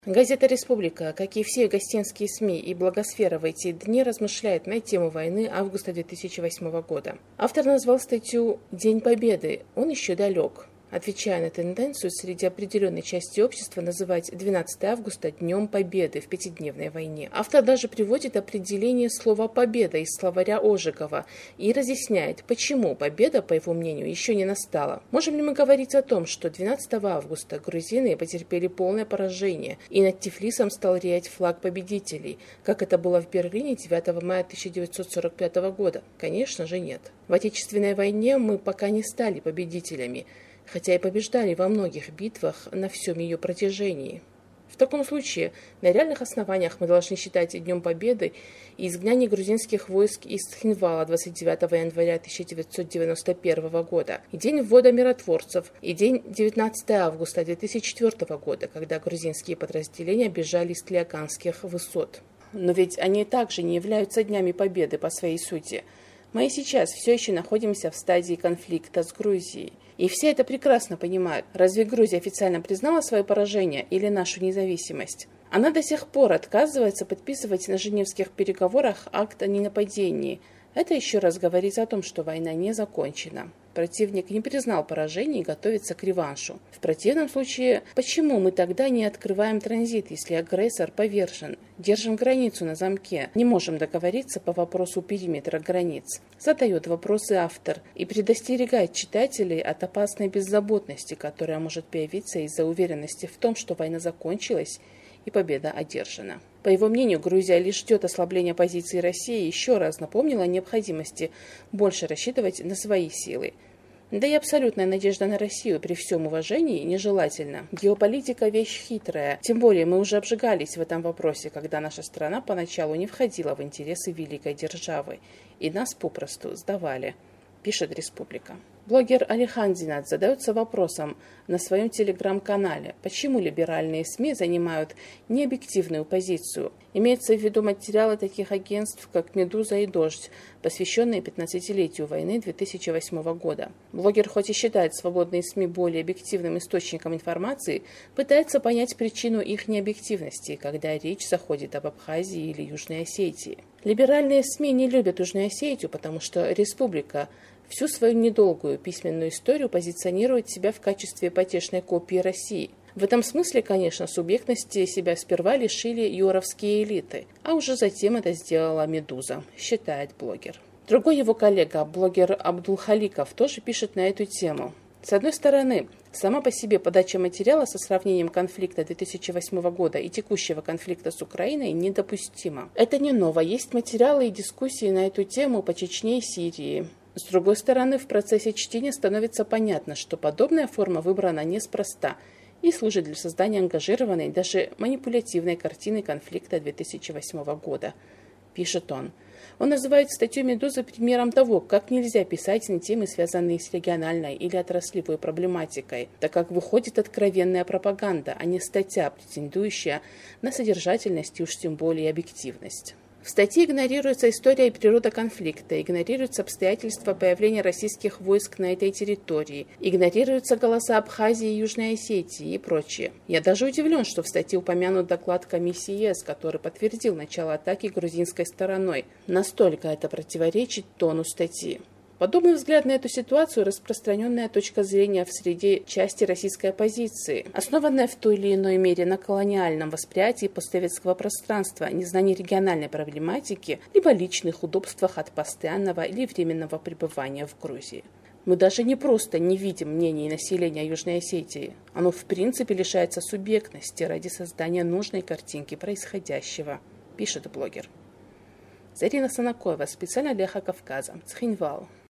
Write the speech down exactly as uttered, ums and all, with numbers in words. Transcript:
Газета «Республика», как и все гостинские СМИ и блогосфера в эти дни, размышляет на тему войны августа две тысячи восьмого года. Автор назвал статью «День Победы. Он еще далек», отвечая на тенденцию среди определенной части общества называть двенадцатое августа Днем Победы в пятидневной войне. Автор даже приводит определение слова «победа» из словаря Ожегова и разъясняет, почему победа, по его мнению, еще не настала. Можем ли мы говорить о том, что двенадцатого августа грузины потерпели полное поражение и над Тифлисом стал реять флаг победителей, как это было в Берлине девятого мая тысяча девятьсот сорок пятого года? Конечно же нет. В Отечественной войне мы пока не стали победителями, хотя и побеждали во многих битвах на всем ее протяжении. В таком случае, на реальных основаниях мы должны считать Днем Победы и изгнание грузинских войск из Цхинвала двадцать девятого января тысяча девятьсот девяносто первого года, и день ввода миротворцев, и день девятнадцатого августа две тысячи четвёртого года, когда грузинские подразделения бежали из Тлиаканских высот. Но ведь они также не являются днями победы по своей сути. Мы и сейчас все еще находимся в стадии конфликта с Грузией. И все это прекрасно понимают. Разве Грузия официально признала свое поражение или нашу независимость? Она до сих пор отказывается подписывать на женевских переговорах акт о ненападении. Это еще раз говорит о том, что война не закончена. Противник не признал поражение и готовится к реваншу. В противном случае, почему мы тогда не открываем транзит, если агрессор повержен? Держим границу на замке. Не можем договориться по вопросу периметра границ. Задает вопросы автор и предостерегает читателей от опасной беззаботности, которая может появиться из-за уверенности в том, что война закончилась и победа одержана. По его мнению, Грузия лишь ждет ослабления позиции России и еще раз напомнила о необходимости больше рассчитывать на свои силы. Да и абсолютная надежда на Россию при всем уважении нежелательна. Геополитика – вещь хитрая. Тем более мы уже обжигались в этом вопросе, когда наша страна поначалу не входила в интересы великой державы, и нас попросту сдавали, пишет «Республика». Блогер Алихан Зинат задается вопросом на своем телеграм-канале, почему либеральные СМИ занимают необъективную позицию. Имеется в виду материалы таких агентств, как «Медуза» и «Дождь», посвященные пятнадцатилетию войны две тысячи восьмого года. Блогер, хоть и считает свободные СМИ более объективным источником информации, пытается понять причину их необъективности, когда речь заходит об Абхазии или Южной Осетии. Либеральные СМИ не любят Южную Осетию, потому что «Республика» всю свою недолгую письменную историю позиционирует себя в качестве потешной копии России. В этом смысле, конечно, субъектности себя сперва лишили юровские элиты, а уже затем это сделала «Медуза», считает блогер. Другой его коллега, блогер Абдулхаликов, тоже пишет на эту тему. С одной стороны, сама по себе подача материала со сравнением конфликта две тысячи восьмого года и текущего конфликта с Украиной недопустима. Это не ново, есть материалы и дискуссии на эту тему по Чечне и Сирии. С другой стороны, в процессе чтения становится понятно, что подобная форма выбрана неспроста и служит для создания ангажированной, даже манипулятивной картины конфликта две тысячи восьмого года, пишет он. Он называет статью «Медузы» примером того, как нельзя писать на темы, связанные с региональной или отраслевой проблематикой, так как выходит откровенная пропаганда, а не статья, претендующая на содержательность и уж тем более объективность. В статье игнорируется история и природа конфликта, игнорируются обстоятельства появления российских войск на этой территории, игнорируются голоса Абхазии и Южной Осетии и прочее. Я даже удивлен, что в статье упомянут доклад комиссии ЕС, который подтвердил начало атаки грузинской стороной. Настолько это противоречит тону статьи. Подобный взгляд на эту ситуацию – распространенная точка зрения в среде части российской оппозиции, основанная в той или иной мере на колониальном восприятии постсоветского пространства, незнании региональной проблематики, либо личных удобствах от постоянного или временного пребывания в Грузии. Мы даже не просто не видим мнений населения Южной Осетии, оно в принципе лишается субъектности ради создания нужной картинки происходящего, пишет блогер. Зарина Санакоева, специально для Эхо Кавказа, Цхинвал.